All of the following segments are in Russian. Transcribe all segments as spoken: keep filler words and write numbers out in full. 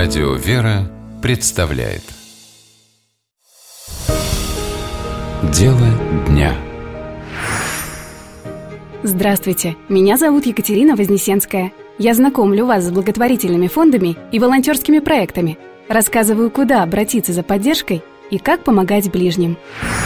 Радио «Вера» представляет Дело дня. Здравствуйте, меня зовут Екатерина Вознесенская. Я знакомлю вас с благотворительными фондами и волонтерскими проектами. Рассказываю, куда обратиться за поддержкой и как помогать ближним.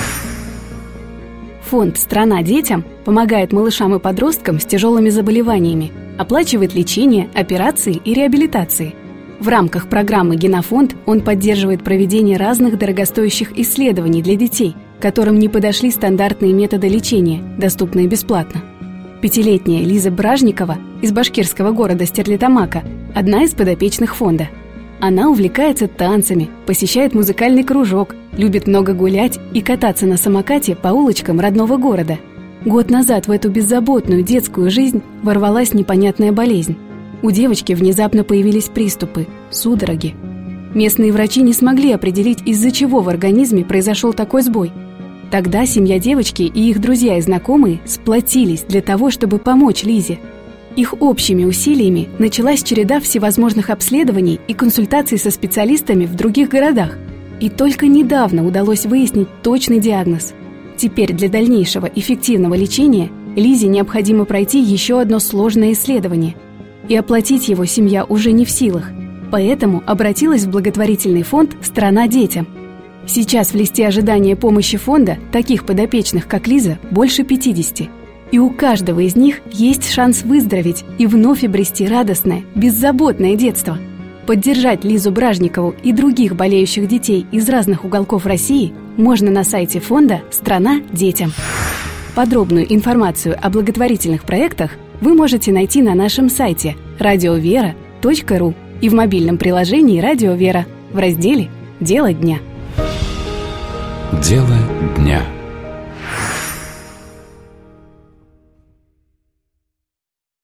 Фонд «Страна детям» помогает малышам и подросткам с тяжелыми заболеваниями, оплачивает лечение, операции и реабилитации. В рамках программы «Генофонд» он поддерживает проведение разных дорогостоящих исследований для детей, которым не подошли стандартные методы лечения, доступные бесплатно. Пятилетняя Лиза Бражникова из башкирского города Стерлитамака – одна из подопечных фонда. Она увлекается танцами, посещает музыкальный кружок, любит много гулять и кататься на самокате по улочкам родного города. Год назад в эту беззаботную детскую жизнь ворвалась непонятная болезнь. У девочки внезапно появились приступы, судороги. Местные врачи не смогли определить, из-за чего в организме произошел такой сбой. Тогда семья девочки и их друзья и знакомые сплотились для того, чтобы помочь Лизе. Их общими усилиями началась череда всевозможных обследований и консультаций со специалистами в других городах. И только недавно удалось выяснить точный диагноз. Теперь для дальнейшего эффективного лечения Лизе необходимо пройти еще одно сложное исследование. И оплатить его семья уже не в силах. Поэтому обратилась в благотворительный фонд «Страна детям». Сейчас в листе ожидания помощи фонда таких подопечных, как Лиза, больше пятидесяти. И у каждого из них есть шанс выздороветь и вновь обрести радостное, беззаботное детство. Поддержать Лизу Бражникову и других болеющих детей из разных уголков России можно на сайте фонда «Страна детям». Подробную информацию о благотворительных проектах вы можете найти на нашем сайте радиовера точка ру и в мобильном приложении «Радио Вера» в разделе «Дело дня». Дело дня.